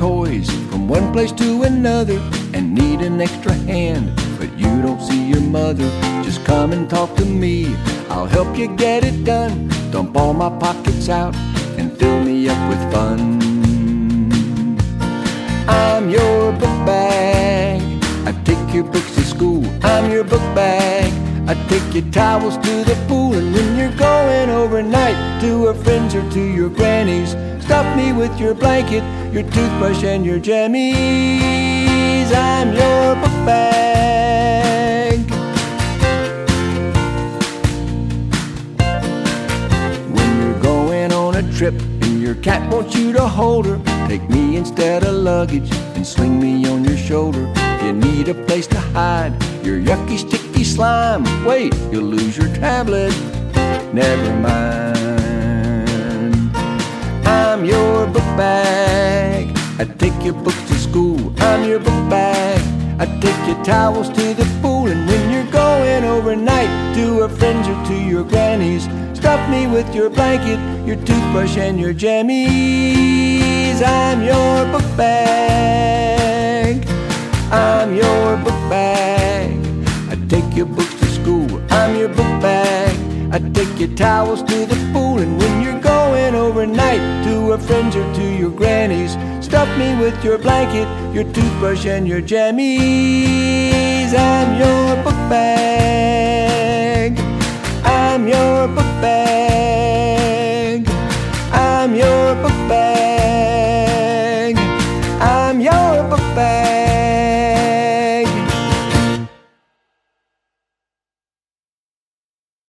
toys from one place to another and need an extra hand, but you don't see your mother. Just come and talk to me, I'll help you get it done. Dump all my pockets out and fill me up with fun. I'm your book bag, I take your books to school. I'm your book bag, I take your towels to the pool. And when you're going overnight to a friend's or to your granny's, stuff me with your blanket, your toothbrush and your jammies. I'm your book bag. When you're going on a trip and your cat wants you to hold her, take me instead of luggage and sling me on your shoulder. You need a place to hide your yucky sticky slime. Wait, you'll lose your tablet. Never mind. I'm your book bag, I take your books to school. I'm your book bag, I take your towels to the pool. And when you're going overnight to a friend's or to your granny's, stuff me with your blanket, your toothbrush and your jammies. I'm your book bag, I'm your book bag, I take your books to school. I'm your book bag, I take your towels to the pool. And when you're going overnight to a friend's or to your granny's, stuff me with your blanket, your toothbrush and your jammies. I'm your book bag.